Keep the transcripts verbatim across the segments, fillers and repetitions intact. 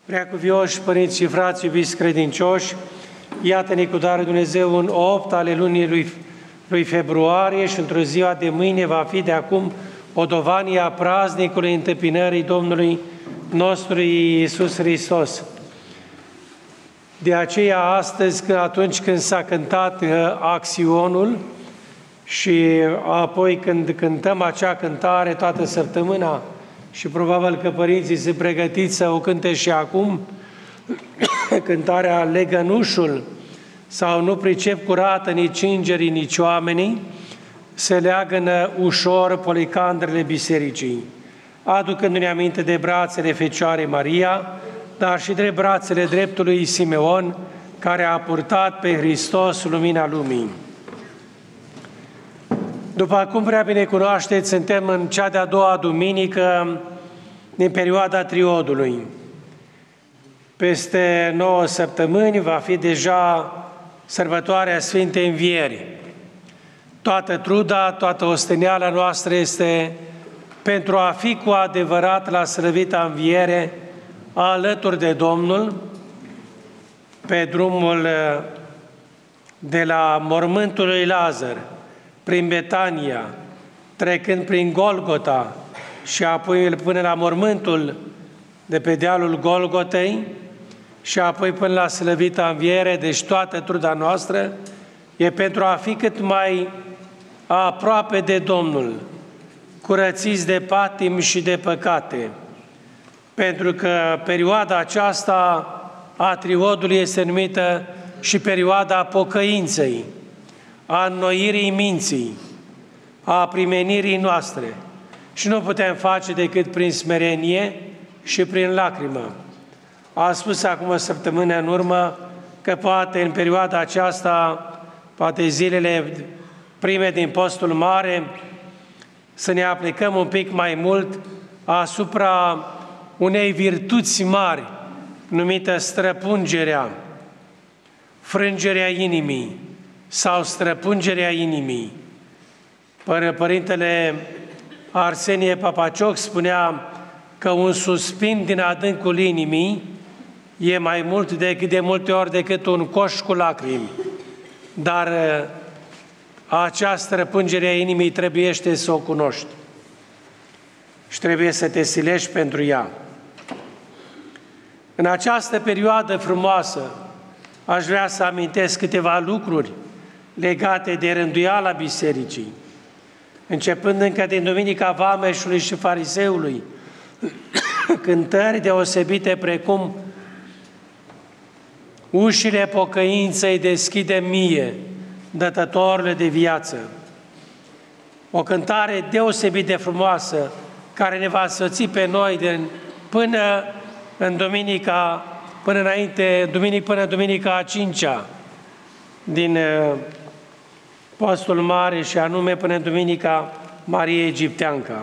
Preacuvioși părinți și frați, iubiți credincioși, iată-ne cu darul Dumnezeu în opt ale lunii lui, lui februarie și într-o ziua de mâine va fi de acum o dovanie a praznicului întâmpinării Domnului nostru Iisus Hristos. De aceea astăzi, atunci când s-a cântat Axionul și apoi când cântăm acea cântare toată săptămâna, și probabil că părinții se pregătiți să o cânte și acum, cântarea Legănușul, sau Nu pricep curată nici îngerii, nici oamenii, se leagănă ușor policandrele bisericii, aducându-ne aminte de brațele Fecioarei Maria, dar și de brațele dreptului Simeon, care a purtat pe Hristos lumina lumii. După cum prea bine cunoașteți, suntem în cea de-a doua duminică din perioada triodului. Peste nouă săptămâni va fi deja sărbătoarea Sfintei Învieri. Toată truda, toată osteneala noastră este pentru a fi cu adevărat la slăvita înviere alături de Domnul, pe drumul de la mormântul lui Lazar, prin Betania, trecând prin Golgota și apoi până la mormântul de pe dealul Golgotei și apoi până la slăvita înviere, deci toată truda noastră e pentru a fi cât mai aproape de Domnul, curățiți de patimi și de păcate, pentru că perioada aceasta a triodului este numită și perioada pocăinței, a înnoirii minții, a primenirii noastre. Și nu putem face decât prin smerenie și prin lacrimă. Am spus acum o săptămână în urmă că poate în perioada aceasta, poate zilele prime din postul mare, să ne aplicăm un pic mai mult asupra unei virtuți mari, numită străpungerea, frângerea inimii sau străpungerea inimii. Părintele Arsenie Papacioc spunea că un suspin din adâncul inimii e mai mult decât de multe ori decât un coș cu lacrimi. Dar această străpungere a inimii trebuiește să o cunoști și trebuie să te silești pentru ea. În această perioadă frumoasă aș vrea să amintesc câteva lucruri legate de rânduiala bisericii, începând încă din Duminica Vameșului și Fariseului, cântări deosebite precum ușile pocăinței deschide mie, dătătorule de viață. O cântare deosebit de frumoasă, care ne va însoți pe noi de, până în Duminica, până înainte, duminic, până Duminica a cincea din uh, postul mare, și anume până în Duminica Mariei Egipteanca.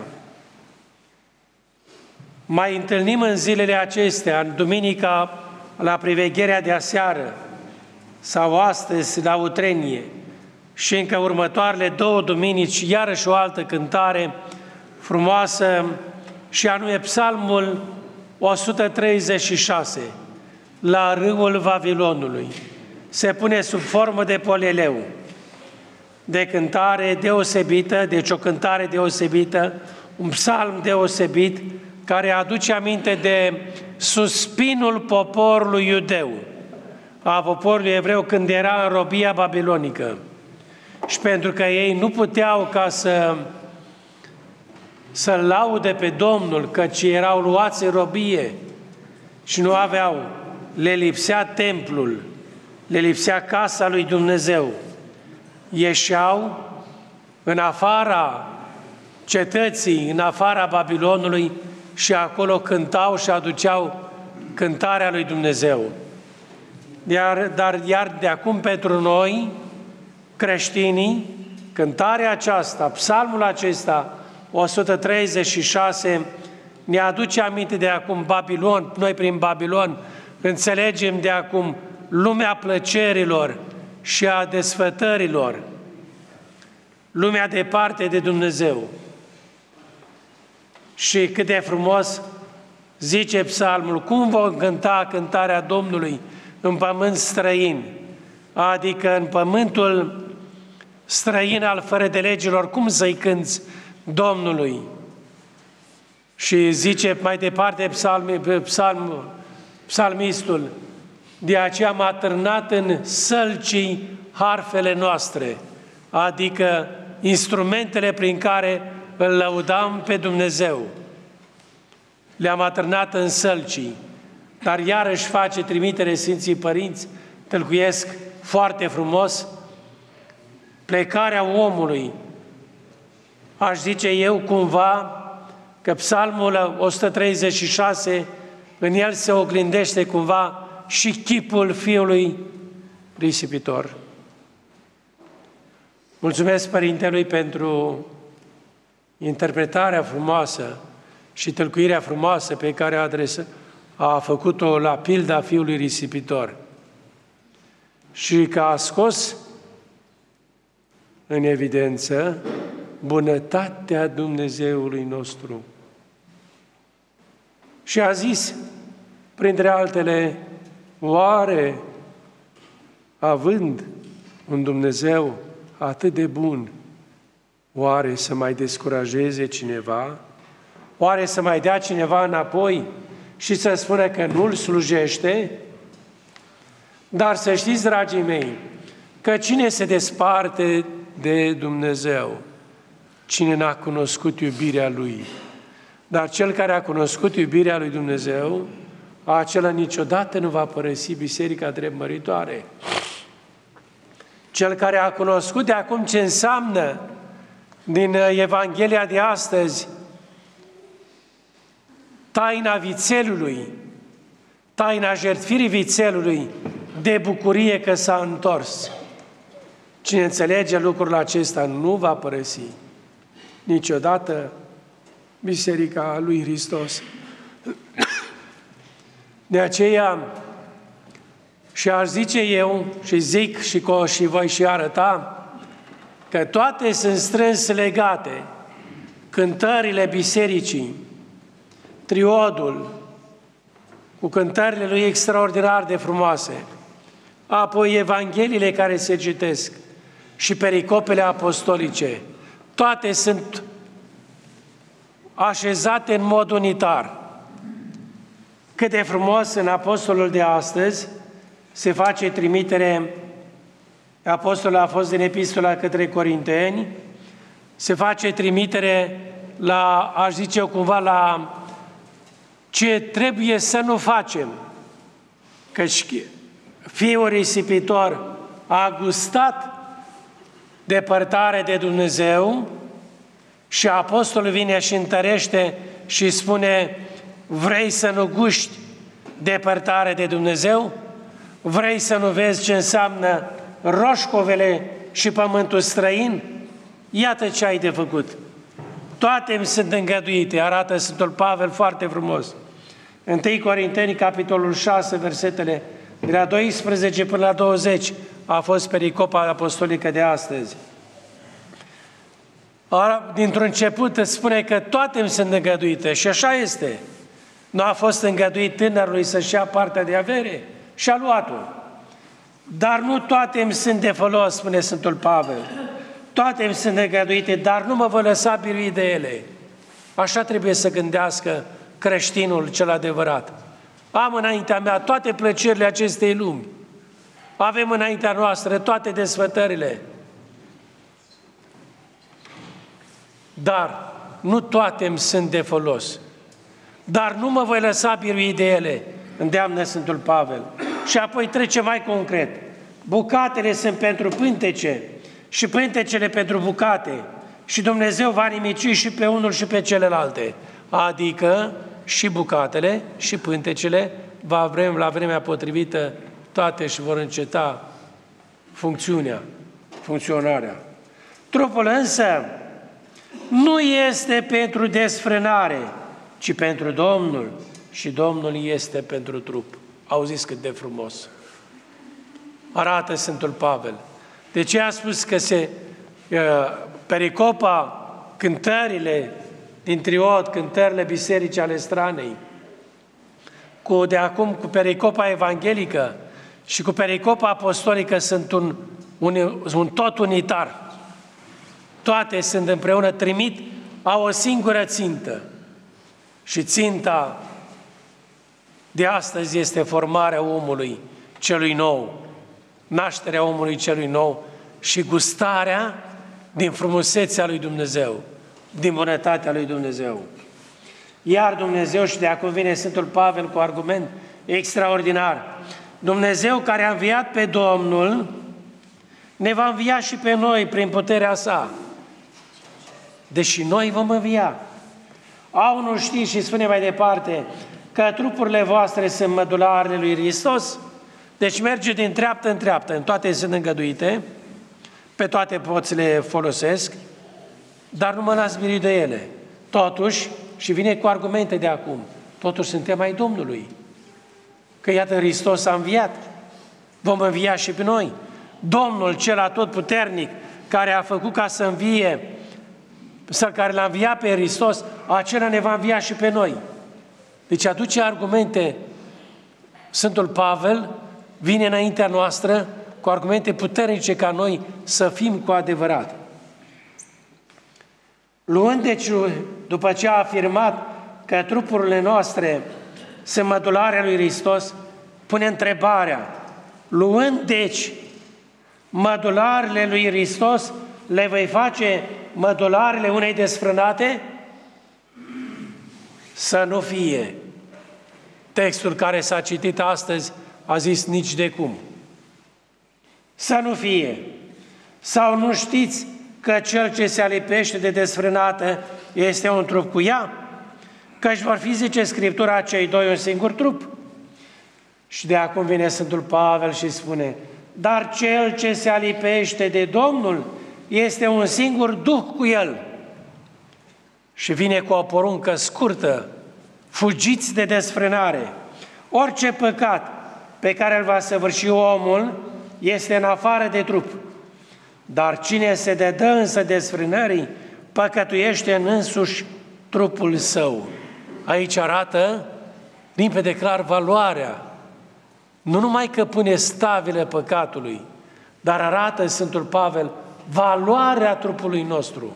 Mai întâlnim în zilele acestea, în Duminica la privegherea de aseară sau astăzi la utrenie, și încă următoarele două duminici, iarăși o altă cântare frumoasă, și anume Psalmul o sută treizeci și șase, La râul Vavilonului. Se pune sub formă de poleleu, de cântare deosebită, deci o cântare deosebită, un psalm deosebit, care aduce aminte de suspinul poporului iudeu, a poporului evreu când era în robia babilonică. Și pentru că ei nu puteau ca să să-L laude pe Domnul, căci erau luați în robie și nu aveau, le lipsea templul, le lipsea casa lui Dumnezeu. Ieșeau în afara cetății, în afara Babilonului, și acolo cântau și aduceau cântarea lui Dumnezeu. Iar, dar iar de acum pentru noi, creștinii, cântarea aceasta, psalmul acesta, o sută treizeci și șase, ne aduce aminte de acum Babilon. Noi prin Babilon înțelegem de acum lumea plăcerilor și a desfătărilor, lumea departe de Dumnezeu. Și cât de frumos Zice psalmul, cum vom cânta cântarea Domnului în pământ străin, adică în pământul străin al fără de legilor, cum să-i cânți Domnului? Și zice mai departe psalmi, psalmul, psalmistul, de aceea m-a târnat în sălcii harfele noastre, adică instrumentele prin care îl lăudam pe Dumnezeu. Le-am atârnat în sălcii, dar iarăși face trimitere Sfinții Părinți, tâlcuiesc foarte frumos, plecarea omului. Aș zice eu cumva că psalmul o sută treizeci și șase, în el se oglindește cumva și chipul fiului risipitor. Mulțumesc Părintelui pentru interpretarea frumoasă și tâlcuirea frumoasă pe care a, adresă, a făcut-o la pilda fiului risipitor și că a scos în evidență bunătatea Dumnezeului nostru. Și a zis, printre altele, oare, având un Dumnezeu atât de bun, oare să mai descurajeze cineva? Oare să mai dea cineva înapoi și să spună că nu-L slujește? Dar să știți, dragii mei, că cine se desparte de Dumnezeu? Cine n-a cunoscut iubirea Lui? Dar cel care a cunoscut iubirea lui Dumnezeu, acela niciodată nu va părăsi biserica drept măritoare. Cel care a cunoscut de acum ce înseamnă din Evanghelia de astăzi taina vițelului, taina jertfirii vițelului, de bucurie că s-a întors. Cine înțelege lucrul acesta nu va părăsi niciodată Biserica lui Hristos. De aceea, și aș zice eu, și zic și, co- și voi și arăta, că toate sunt strâns legate. Cântările bisericii, triodul, cu cântările lui extraordinar de frumoase, apoi Evangheliile care se citesc și pericopele apostolice, toate sunt așezate în mod unitar. Cât de frumos în apostolul de astăzi se face trimitere, apostolul a fost din epistola către Corinteni, se face trimitere la, aș zice eu cumva, la ce trebuie să nu facem. Căci fiul risipitor a gustat depărtare de Dumnezeu și apostolul vine și întărește și spune, vrei să nu guști depărtare de Dumnezeu? Vrei să nu vezi ce înseamnă roșcovele și pământul străin? Iată ce ai de făcut. Toate îmi sunt îngăduite, arată Sfântul Pavel foarte frumos. întâi Corinteni, capitolul șase, versetele de la doisprezece până la douăzeci, a fost pericopa apostolică de astăzi. Dintr-un început îți spune că toate îmi sunt îngăduite și așa este. Nu a fost îngăduit tânărului să-și ia partea de avere și a luat-o. Dar nu toate îmi sunt de folos, spune Sfântul Pavel. Toate îmi sunt îngăduite, dar nu mă voi lăsa biruit de ele. Așa trebuie să gândească creștinul cel adevărat. Am înaintea mea toate plăcerile acestei lumi. Avem înaintea noastră toate desfătările. Dar nu toate îmi sunt de folos. Dar nu mă voi lăsa biruit de ele, îndeamnă Sfântul Pavel. Și apoi trece mai concret. Bucatele sunt pentru pântece și pântecele pentru bucate. Și Dumnezeu va nimici și pe unul și pe celelalte. Adică și bucatele și pântecele va vrem la vremea potrivită toate și vor înceta funcțiunea, funcționarea. Trupul însă nu este pentru desfrânare, ci pentru Domnul și Domnul este pentru trup. Auziți cât de frumos arată Sfântul Pavel. De ce a spus că se uh, pericopa, cântările din triod, cântările bisericii ale stranei, cu, de acum cu pericopa evanghelică și cu pericopa apostolică sunt un, un, un tot unitar. Toate sunt împreună, trimit, au o singură țintă. Și ținta de astăzi este formarea omului celui nou, nașterea omului celui nou și gustarea din frumusețea lui Dumnezeu, din bunătatea lui Dumnezeu. Iar Dumnezeu, și de acum vine Sfântul Pavel cu argument extraordinar, Dumnezeu care a înviat pe Domnul, ne va învia și pe noi prin puterea sa. Deși noi vom învia. Au nu știi, și spune mai departe, că trupurile voastre sunt mădularele lui Hristos, deci merge din treaptă în treaptă, în toate sunt îngăduite, pe toate pot să le folosesc, dar nu mă las mirit de ele. Totuși, și vine cu argumente de acum, totuși suntem ai Domnului. Că iată, Hristos a înviat, vom învia și pe noi. Domnul cel atotputernic, care a făcut ca să învie, sau care l-a înviat pe Hristos, acela ne va învia și pe noi. Deci aduce argumente, Sfântul Pavel vine înaintea noastră cu argumente puternice ca noi să fim cu adevărat. Luând deci, după ce a afirmat că trupurile noastre sunt mădularea lui Hristos, pune întrebarea, luând deci mădularele lui Hristos, le vei face mădularele unei desfrânate? Să nu fie. Textul care s-a citit astăzi a zis nici de cum. Să nu fie. Sau nu știți că cel ce se alipește de desfrânată este un trup cu ea? Căci vor fi, zice Scriptura, cei doi un singur trup. Și de acum vine Sfântul Pavel și spune, dar cel ce se alipește de Domnul este un singur duh cu el. Și vine cu o poruncă scurtă, fugiți de desfrânare. Orice păcat pe care îl va săvârși omul este în afară de trup. Dar cine se dedă însă desfrânării, păcătuiește în însuși trupul său. Aici arată limpede clar valoarea. Nu numai că pune stavile păcatului, dar arată Sfântul Pavel valoarea trupului nostru.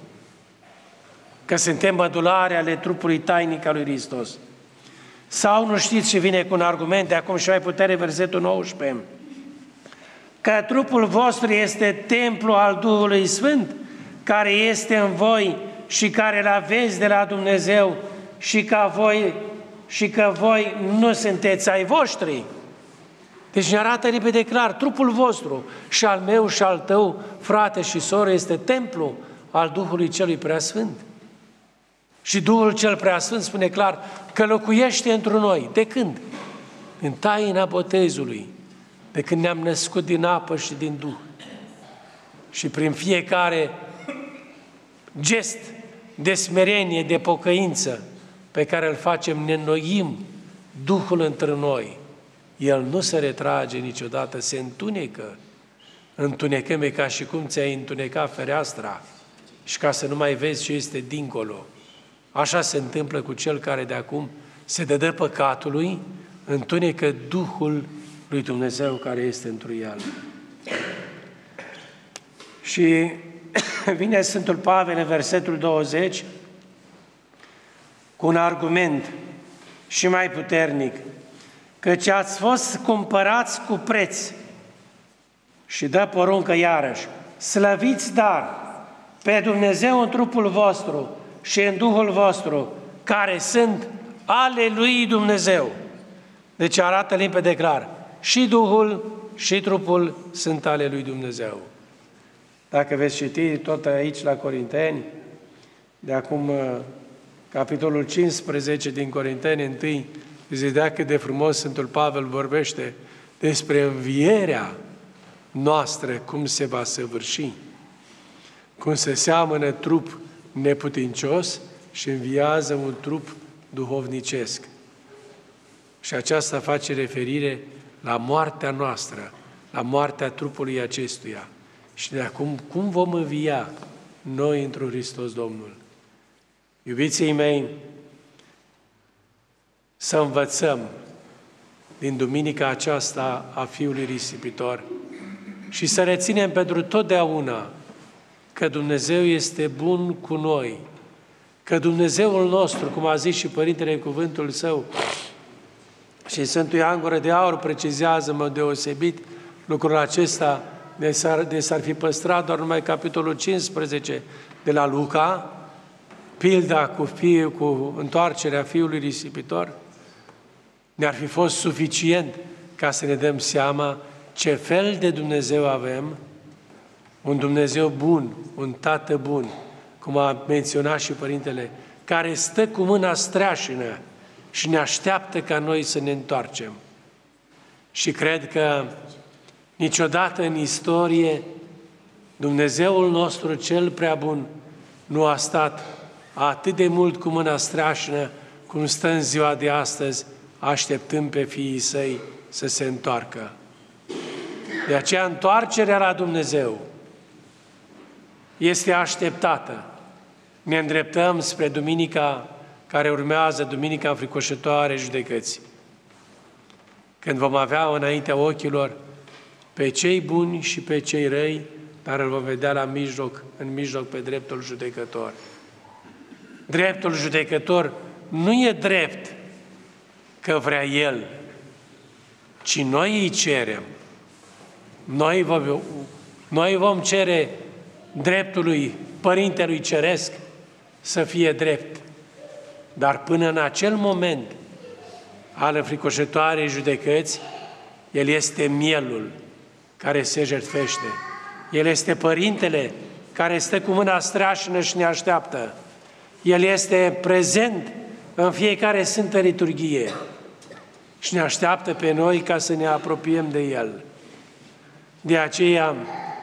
Că suntem mădulare ale trupului tainic al lui Hristos. Sau nu știți, și vine cu un argument de acum și mai putere, versetul nouăsprezece, că trupul vostru este templu al Duhului Sfânt, care este în voi și care îl aveți de la Dumnezeu și că voi, și că voi nu sunteți ai voștri. Deci ne arată repede clar, trupul vostru și al meu și al tău, frate și soră, este templu al Duhului Celui Preasfânt. Și Duhul Cel Preasfânt spune clar că locuiește într noi. De când? În taina botezului, de când ne-am născut din apă și din Duh. Și prin fiecare gest de smerenie, de pocăință pe care îl facem, ne înnoim Duhul între noi. El nu se retrage niciodată, se întunecă. Întunecăm, e ca și cum ți-ai întunecat fereastra și ca să nu mai vezi ce este dincolo. Așa se întâmplă cu cel care de acum se dedă păcatului, întunecă Duhul lui Dumnezeu care este întru el. Și vine Sfântul Pavel în versetul douăzeci cu un argument și mai puternic, căci ați fost cumpărați cu preț. Și dă poruncă iarăși, slăviți dar pe Dumnezeu în trupul vostru și în Duhul vostru, care sunt ale lui Dumnezeu. Deci arată limpede clar, și Duhul și trupul sunt ale lui Dumnezeu. Dacă veți citi tot aici la Corinteni, de acum capitolul cincisprezece din Corinteni întâi, veți vedea cât de frumos Sfântul Pavel vorbește despre învierea noastră, cum se va săvârși, cum se seamănă trup neputincios și înviază un trup duhovnicesc. Și aceasta face referire la moartea noastră, la moartea trupului acestuia. Și de acum, cum vom învia noi într-un Hristos Domnul? Iubiții mei, să învățăm din duminica aceasta a Fiului Risipitor și să reținem pentru totdeauna că Dumnezeu este bun cu noi, că Dumnezeul nostru, cum a zis și Părintele în cuvântul Său, și Sfântul Ioan Gură de Aur precizează în mod deosebit lucrul acesta, de s-ar, de s-ar fi păstrat doar numai capitolul cincisprezece de la Luca, pilda cu, fie, cu întoarcerea Fiului Risipitor, ne-ar fi fost suficient ca să ne dăm seama ce fel de Dumnezeu avem, un Dumnezeu bun, un Tată bun, cum a menționat și Părintele, care stă cu mâna streașină și ne așteaptă ca noi să ne întoarcem. Și cred că niciodată în istorie Dumnezeul nostru cel prea bun nu a stat atât de mult cu mâna streașină cum stă în ziua de astăzi, așteptând pe fiii Săi să se întoarcă. De aceea întoarcerea la Dumnezeu este așteptată. Ne îndreptăm spre duminica care urmează, duminica înfricoșătoare judecății, când vom avea înaintea ochilor pe cei buni și pe cei răi, dar îl vom vedea la mijloc, în mijloc pe dreptul judecător. Dreptul judecător nu e drept că vrea El, ci noi îi cerem. Noi vom, noi vom cere dreptului Părintelui Ceresc să fie drept. Dar până în acel moment al înfricoșătoarei judecăți, El este mielul care se jertfește. El este Părintele care stă cu mâna streașină și ne așteaptă. El este prezent în fiecare Sfântă Liturghie și ne așteaptă pe noi ca să ne apropiem de El. De aceea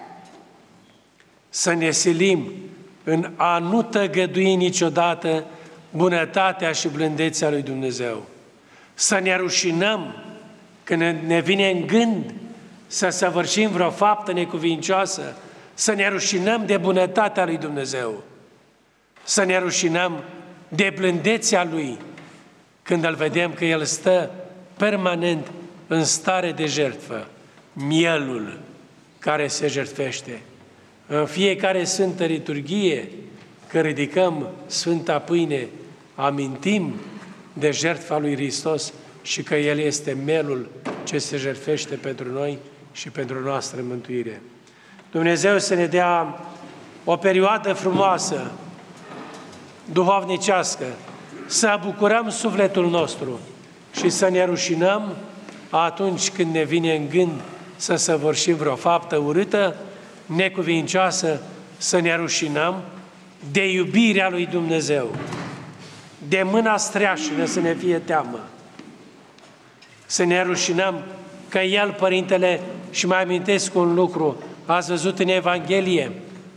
să ne silim în a nu tăgădui niciodată bunătatea și blândețea lui Dumnezeu. Să ne rușinăm când ne vine în gând să săvârșim vreo faptă necuvincioasă, să ne rușinăm de bunătatea lui Dumnezeu, să ne rușinăm de blândețea Lui când îl vedem că El stă permanent în stare de jertfă, mielul care se jertfește. În fiecare Sfântă Liturghie, când ridicăm Sfânta Pâine, amintim de jertfa lui Hristos și că El este mielul ce se jertfește pentru noi și pentru noastră mântuire. Dumnezeu să ne dea o perioadă frumoasă, duhovnicească, să bucurăm sufletul nostru și să ne rușinăm atunci când ne vine în gând să săvârșim vreo faptă urâtă, necuvincioasă, să ne rușinăm de iubirea lui Dumnezeu, de mâna streașină să ne fie teamă, să ne rușinăm că El, Părintele, și mai amintesc un lucru, ați văzut în Evanghelie,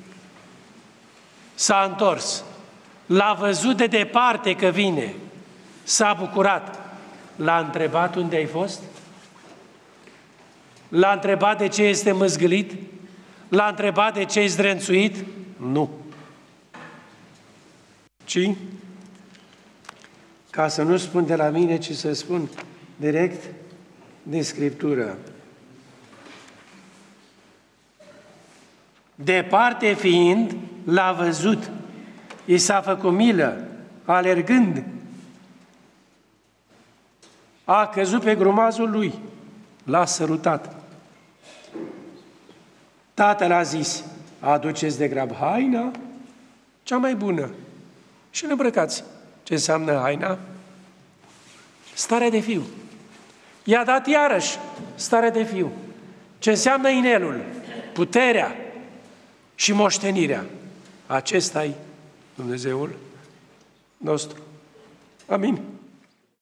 s-a întors, l-a văzut de departe că vine, s-a bucurat, l-a întrebat unde ai fost? L-a întrebat de ce este mâzgâlit? L-a întrebat de ce e zdrențuit? Nu. Ci, ca să nu spun de la mine, ci să spun direct din Scriptură. Departe fiind, l-a văzut, i s-a făcut milă, alergând, a căzut pe grumazul lui, l-a sărutat. Tatăl a zis, aduceți de grab haina cea mai bună și îl îmbrăcați. Ce înseamnă haina? Starea de fiu. I-a dat iarăși starea de fiu. Ce înseamnă inelul? Puterea și moștenirea. Acesta-i Dumnezeul nostru. Amin.